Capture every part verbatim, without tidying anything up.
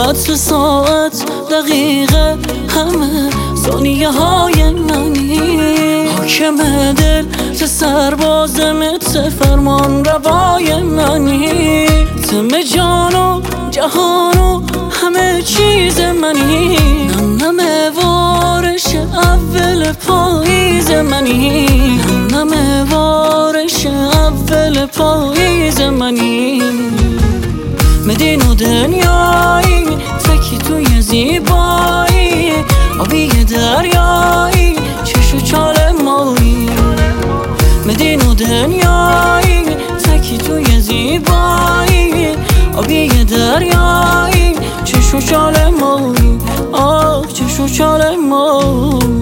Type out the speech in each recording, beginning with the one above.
عطر ساعت دقیقه همه ثانیه های منی، حاکم دل ز سرباز مت فرمان روای منی، تم جان و جهان و همه چیز منی، نم نم وارش اول پاییز منی، نم نم وارش اول پاییز منی. مدین و دنیایی تکی توی زیبایی، آبی دریایی چش و چال مایی. مدین و دنیایی تکی توی زیبایی، آبی دریایی چش و چال مایی. آه چش و چال مایی.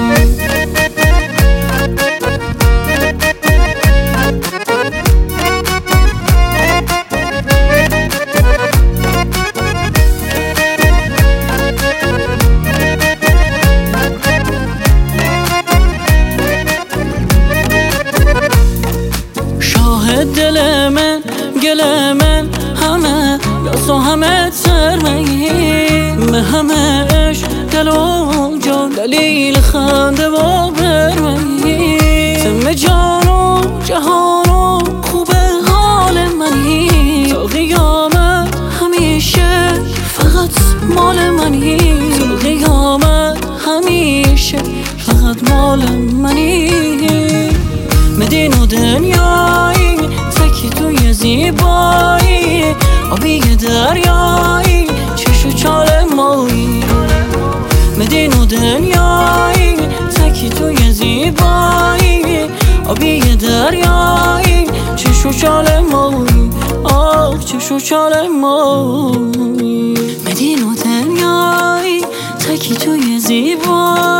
دل من گل من همه یاس و همه ترمهی، به همه عشق دل و جان دلیل خنده و برمهی، تم جان و جهان و خوب حال منی، تا قیامت همیشه فقط مال منی، تا قیامت همیشه فقط مال منی. مدین و دنیایی تکی توی زیبایی، آبی دریایی چش و چال مایی. مدین و دنیایی تکی توی زیبایی، آبی دریایی چش و چال مایی. آه چش و چال مایی. مدین و دنیایی تکی توی زیبایی،